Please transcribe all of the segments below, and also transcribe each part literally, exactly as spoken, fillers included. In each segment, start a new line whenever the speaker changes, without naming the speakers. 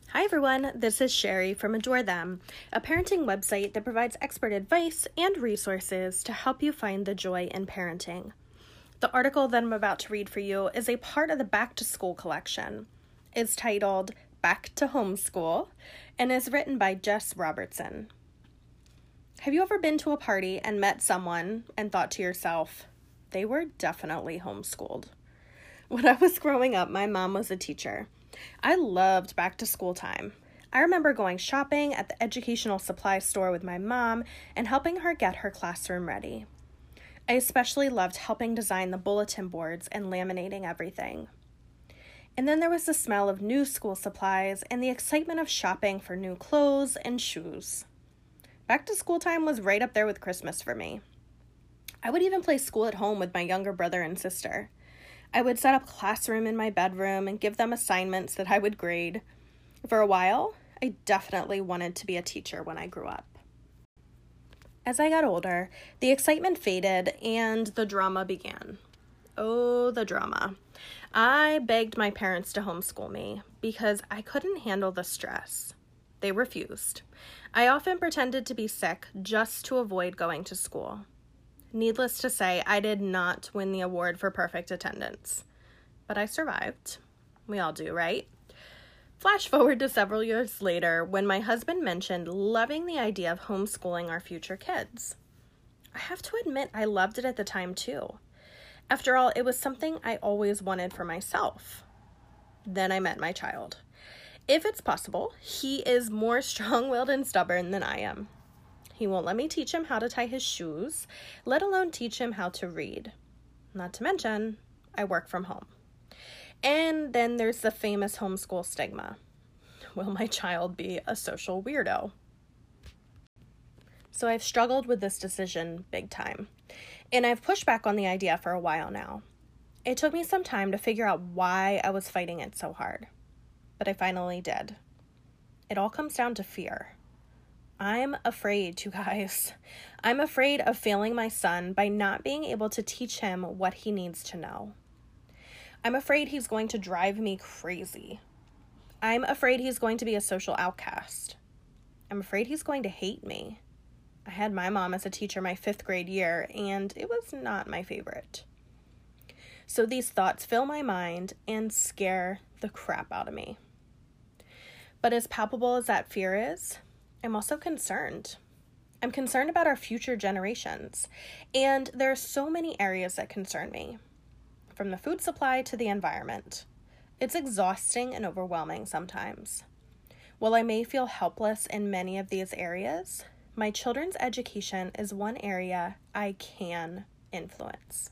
Hi everyone, this is Sherry from Adore Them, a parenting website that provides expert advice and resources to help you find the joy in parenting. The article that I'm about to read for you is a part of the Back to School collection. It's titled Back to Homeschool and is written by Jess Robertson. Have you ever been to a party and met someone and thought to yourself, they were definitely homeschooled? When I was growing up, my mom was a teacher. I loved back to school time. I remember going shopping at the educational supply store with my mom and helping her get her classroom ready. I especially loved helping design the bulletin boards and laminating everything. And then there was the smell of new school supplies and the excitement of shopping for new clothes and shoes. Back to school time was right up there with Christmas for me. I would even play school at home with my younger brother and sister. I would set up a classroom in my bedroom and give them assignments that I would grade. For a while, I definitely wanted to be a teacher when I grew up. As I got older, the excitement faded and the drama began. Oh, the drama. I begged my parents to homeschool me because I couldn't handle the stress. They refused. I often pretended to be sick just to avoid going to school. Needless to say, I did not win the award for perfect attendance, but I survived. We all do, right? Flash forward to several years later when my husband mentioned loving the idea of homeschooling our future kids. I have to admit I loved it at the time too. After all, it was something I always wanted for myself. Then I met my child. If it's possible, he is more strong-willed and stubborn than I am. He won't let me teach him how to tie his shoes, let alone teach him how to read. Not to mention, I work from home. And then there's the famous homeschool stigma. Will my child be a social weirdo? So I've struggled with this decision big time, and I've pushed back on the idea for a while now. It took me some time to figure out why I was fighting it so hard, but I finally did. It all comes down to fear. I'm afraid, you guys. I'm afraid of failing my son by not being able to teach him what he needs to know. I'm afraid he's going to drive me crazy. I'm afraid he's going to be a social outcast. I'm afraid he's going to hate me. I had my mom as a teacher my fifth grade year, and it was not my favorite. So these thoughts fill my mind and scare the crap out of me. But as palpable as that fear is, I'm also concerned. I'm concerned about our future generations, and there are so many areas that concern me, from the food supply to the environment. It's exhausting and overwhelming sometimes. While I may feel helpless in many of these areas, my children's education is one area I can influence.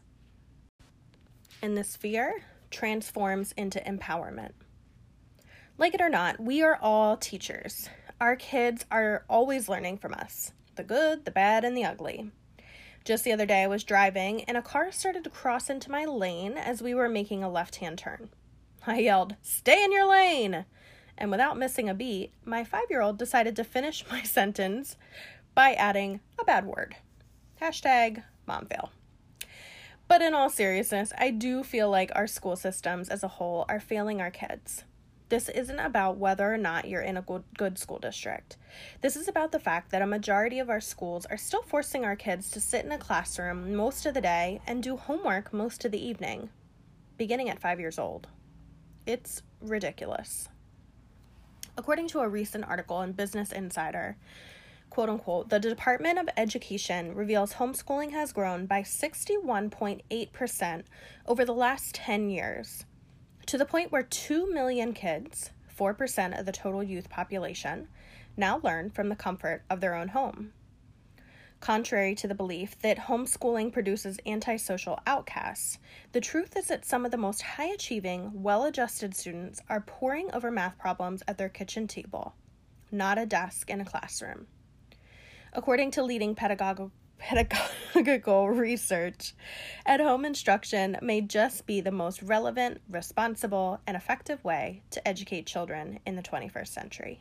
And this fear transforms into empowerment. Like it or not, we are all teachers. Our kids are always learning from us, the good, the bad, and the ugly. Just the other day, I was driving, and a car started to cross into my lane as we were making a left-hand turn. I yelled, "Stay in your lane!" And without missing a beat, my five-year-old decided to finish my sentence by adding a bad word. Hashtag mom fail. But in all seriousness, I do feel like our school systems as a whole are failing our kids. This isn't about whether or not you're in a good school district. This is about the fact that a majority of our schools are still forcing our kids to sit in a classroom most of the day and do homework most of the evening, beginning at five years old. It's ridiculous. According to a recent article in Business Insider, quote unquote, the Department of Education reveals homeschooling has grown by sixty-one point eight percent over the last ten years. To the point where two million kids, four percent of the total youth population, now learn from the comfort of their own home. Contrary to the belief that homeschooling produces antisocial outcasts, the truth is that some of the most high-achieving, well-adjusted students are poring over math problems at their kitchen table, not a desk in a classroom. According to leading pedagogical pedagogical research, at-home instruction may just be the most relevant, responsible, and effective way to educate children in the twenty-first century.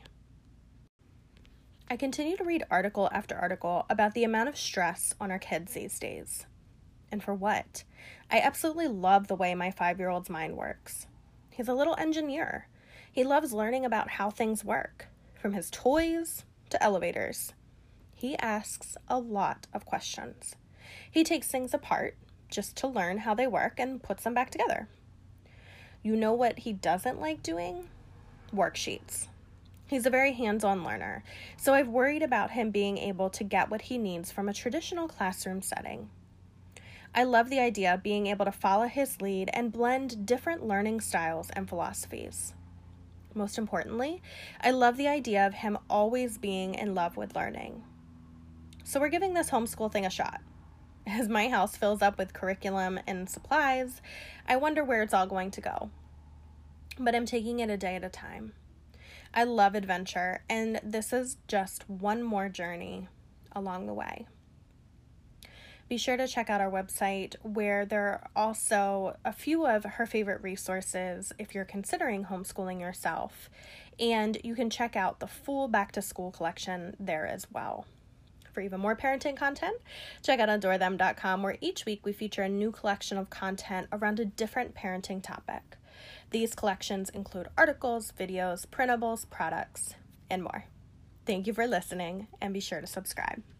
I continue to read article after article about the amount of stress on our kids these days. And for what? I absolutely love the way my five-year-old's mind works. He's a little engineer. He loves learning about how things work, from his toys to elevators. He asks a lot of questions. He takes things apart just to learn how they work and puts them back together. You know what he doesn't like doing? Worksheets. He's a very hands-on learner, so I've worried about him being able to get what he needs from a traditional classroom setting. I love the idea of being able to follow his lead and blend different learning styles and philosophies. Most importantly, I love the idea of him always being in love with learning. So we're giving this homeschool thing a shot. As my house fills up with curriculum and supplies, I wonder where it's all going to go. But I'm taking it a day at a time. I love adventure, and this is just one more journey along the way. Be sure to check out our website, where there are also a few of her favorite resources if you're considering homeschooling yourself, and you can check out the full back-to-school collection there as well. For even more parenting content, check out adore them dot com, where each week we feature a new collection of content around a different parenting topic. These collections include articles, videos, printables, products, and more. Thank you for listening, and be sure to subscribe.